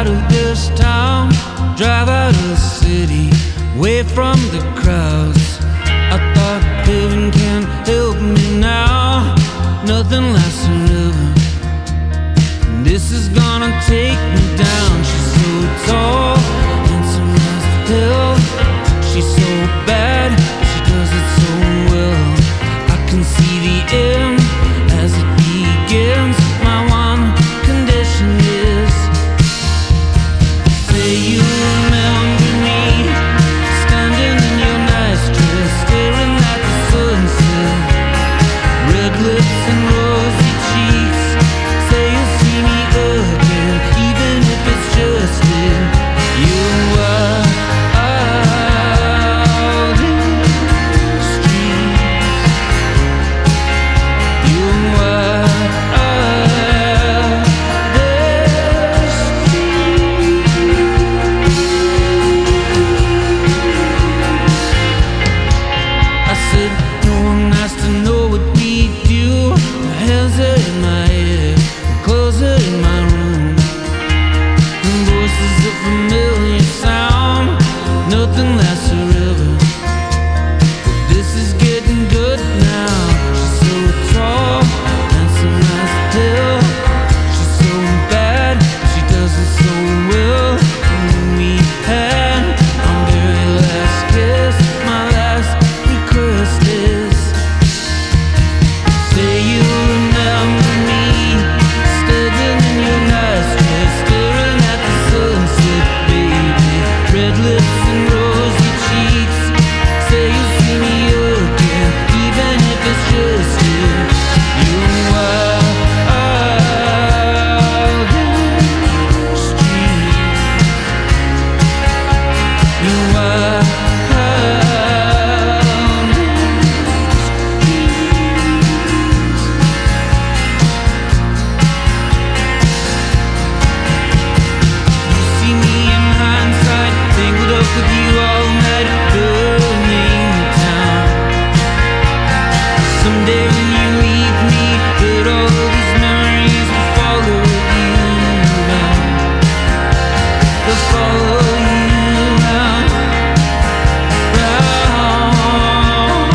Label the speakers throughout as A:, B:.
A: out of this town, drive out of the city, away from the crowds. I thought heaven can help me now. Nothing lasts forever. This is gonna take me down. She's so tall, handsome as hell. She's so bad, she does it so well. I can see the end as it begins. My one condition is, say you remember me, standing in your nice dress, staring at the sunset, red lips and rosy cheeks. Say you'll see me again, even if it's just in you are out in the streets. You are out the streets. I said, no one has to know what we do. My hands are in my head, clothes are in my room, and voices a familiar sound. Nothing lasts forever. This is getting good now. She's so tall, handsome as hell. She's so bad, she does it so well. And when we had our very last kiss, my last request is, say you remember me, standing in your nice dress, staring at the sunset, baby. Red lips and rosy cheeks. Say you'll see me again, even if it's just in you are out in the streets. You are out in the streets. You see me in hindsight, tangled up with you all night, burning the town. Someday when you leave me, but all of these memories will follow you around. They'll follow you around, round.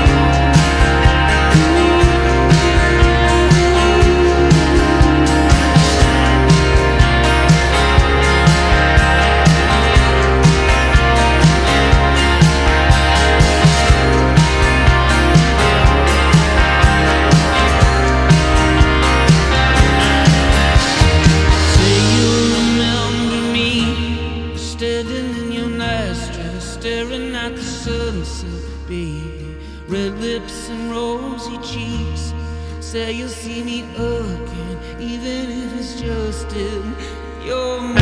A: Say you remember me, standing in your nice dress, staring at the sunset, baby. Red lips and rosy cheeks. Say you'll see me again, even if it's just in your